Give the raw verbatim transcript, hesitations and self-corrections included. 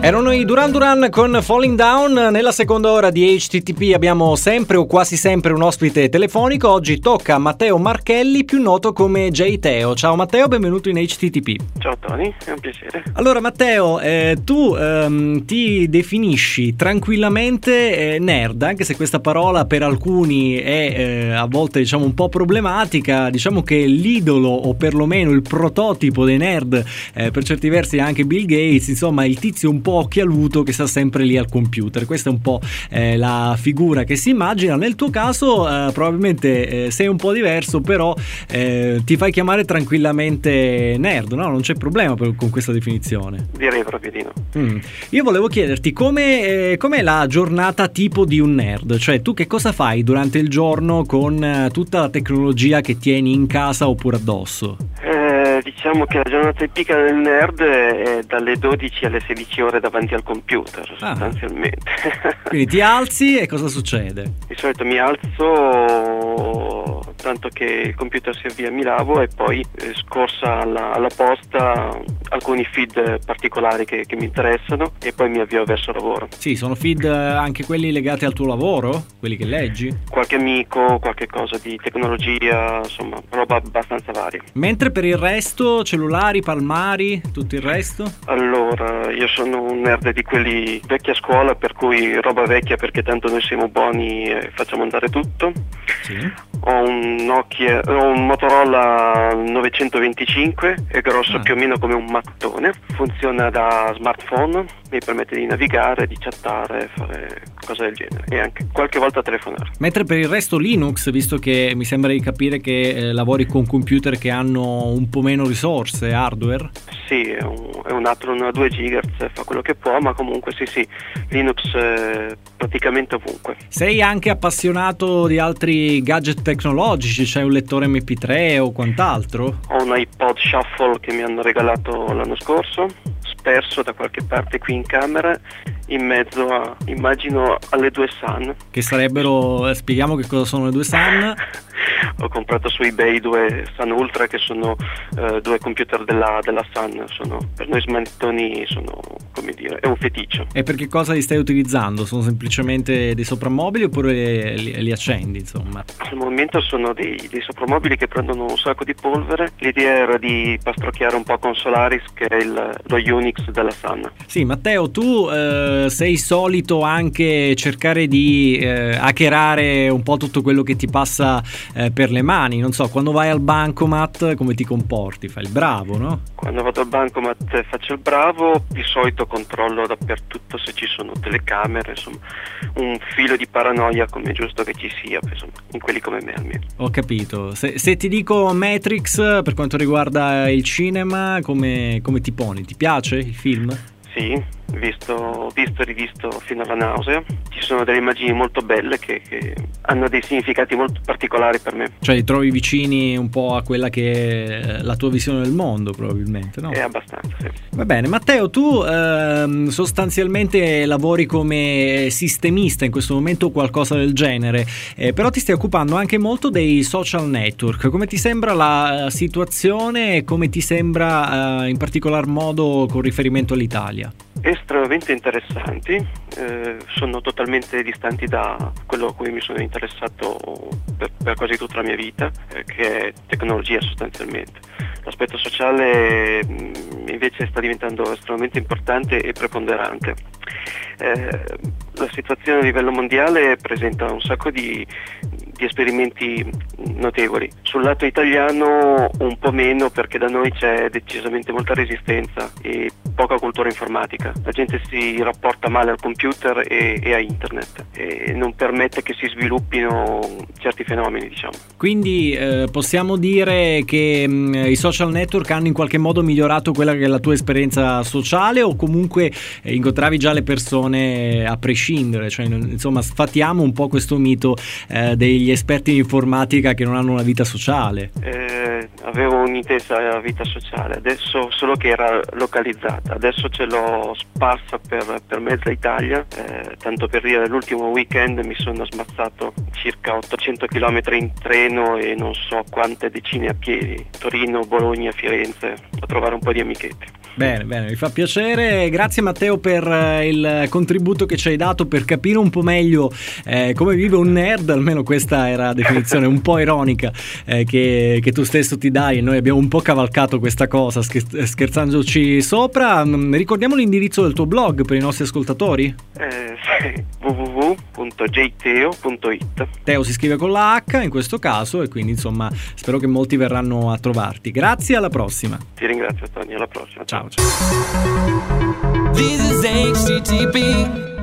Erano i Duran Duran con Falling Down. Nella seconda ora di H T T P abbiamo sempre o quasi sempre un ospite telefonico. Oggi tocca a Matteo Marchelli, più noto come J Teo. Ciao Matteo, benvenuto in H T T P. Ciao Tony, è un piacere. Allora Matteo, eh, tu ehm, ti definisci tranquillamente eh, nerd, anche se questa parola per alcuni è eh, a volte diciamo un po' problematica. Diciamo che l'idolo, o perlomeno il prototipo dei nerd, eh, per certi versi è anche Bill Gates, insomma il tizio un po' occhialuto che sta sempre lì al computer. Questa è un po' eh, la figura che si immagina. Nel tuo caso eh, probabilmente eh, sei un po' diverso, però eh, ti fai chiamare tranquillamente nerd, no? Non c'è problema per, con questa definizione. Direi proprio di no. Mm. Io volevo chiederti come eh, com'è la giornata tipo di un nerd, cioè tu che cosa fai durante il giorno con eh, tutta la tecnologia che tieni in casa oppure addosso? Eh, diciamo che la giornata tipica del nerd è dalle dodici alle sedici ore davanti al computer, Ah. sostanzialmente. Quindi ti alzi e cosa succede? Di solito mi alzo tanto che il computer si avvia, mi lavo e poi eh, scorsa alla, alla posta alcuni feed particolari che, che mi interessano e poi mi avvio verso lavoro. Sì, sono feed eh, anche quelli legati al tuo lavoro? Quelli che leggi? Qualche amico, qualche cosa di tecnologia, insomma, roba abbastanza varia. Mentre per il resto, cellulari, palmari, tutto il resto? Allora, io sono un nerd di quelli vecchia scuola, per cui roba vecchia perché tanto noi siamo buoni e facciamo andare tutto. Sì. Ho un Nokia, ho un Motorola novecentoventicinque, è grosso Ah. più o meno come un mattone, funziona da smartphone, mi permette di navigare, di chattare, fare cose del genere e anche qualche volta telefonare. Mentre per il resto Linux, visto che mi sembra di capire che eh, lavori con computer che hanno un po' meno risorse, hardware. Sì, è un, è un Athlon a due gigahertz, fa quello che può, ma comunque sì sì, Linux eh, praticamente ovunque. Sei anche appassionato di altri gadget tecnologici, c'hai un lettore M P tre o quant'altro? Ho un iPod Shuffle che mi hanno regalato l'anno scorso, sperso da qualche parte qui in camera, in mezzo a, immagino, alle due Sun. Che sarebbero, eh, spieghiamo che cosa sono le due Sun. Ho comprato su eBay due Sun Ultra che sono eh, due computer della, della Sun, sono, per noi smanettoni sono, come dire, è un feticcio. E per che cosa li stai utilizzando? Sono semplicemente dei soprammobili oppure li, li accendi, insomma? Al momento sono dei, dei soprammobili che prendono un sacco di polvere, l'idea era di pastrocchiare un po' con Solaris, che è il, lo Unix della Sun. Sì, Matteo, tu eh, sei solito anche cercare di eh, hackerare un po' tutto quello che ti passa eh, per le mani, non so, quando vai al bancomat come ti comporti? Fai il bravo, no? Quando vado al bancomat faccio il bravo, di solito controllo dappertutto se ci sono telecamere, insomma un filo di paranoia come è giusto che ci sia, insomma, in quelli come me almeno. Ho capito. Se, se ti dico Matrix per quanto riguarda il cinema, come, come ti poni? Ti piace il film? Sì, visto, visto e rivisto fino alla nausea. Ci sono delle immagini molto belle che, che hanno dei significati molto particolari per me. Cioè li trovi vicini un po' a quella che è la tua visione del mondo, probabilmente, no? È abbastanza, sì. Va bene, Matteo, tu ehm, sostanzialmente lavori come sistemista in questo momento o qualcosa del genere, eh, però ti stai occupando anche molto dei social network. Come ti sembra la situazione e come ti sembra eh, in particolar modo con riferimento all'Italia? Estremamente interessanti, eh, sono totalmente distanti da quello a cui mi sono interessato per, per quasi tutta la mia vita, eh, che è tecnologia sostanzialmente. L'aspetto sociale mh, invece sta diventando estremamente importante e preponderante. Eh, la situazione a livello mondiale presenta un sacco di, di esperimenti notevoli. Sul lato italiano un po' meno, perché da noi c'è decisamente molta resistenza e poca cultura informatica. La gente si rapporta male al computer e, e a internet e non permette che si sviluppino certi fenomeni, diciamo. Quindi eh, possiamo dire che mh, i social network hanno in qualche modo migliorato quella che è la tua esperienza sociale, o comunque eh, incontravi già le persone a prescindere? Cioè, insomma, sfatiamo un po' questo mito eh, degli esperti in informatica che non hanno una vita sociale. Eh, avevo un'intensa vita sociale, adesso solo che era localizzata, adesso ce l'ho sparsa per, per mezza Italia, eh, tanto per dire, l'ultimo weekend mi sono smazzato circa ottocento chilometri in treno e non so quante decine a piedi, Torino, Bologna, Firenze, a trovare un po' di amichetti. Bene, bene, mi fa piacere. Grazie Matteo per eh, il contributo che ci hai dato per capire un po' meglio eh, come vive un nerd, almeno questa era la definizione un po' ironica eh, che, che tu stesso ti dai, e noi abbiamo un po' cavalcato questa cosa scher- scherzandoci sopra. Mm, ricordiamo l'indirizzo del tuo blog per i nostri ascoltatori? Eh, sì, w w w punto j teo punto i t. Teo si scrive con la H in questo caso, e quindi insomma spero che molti verranno a trovarti. Grazie, alla prossima. Ti ringrazio Tony, alla prossima. Ciao, ciao. This is H T T P.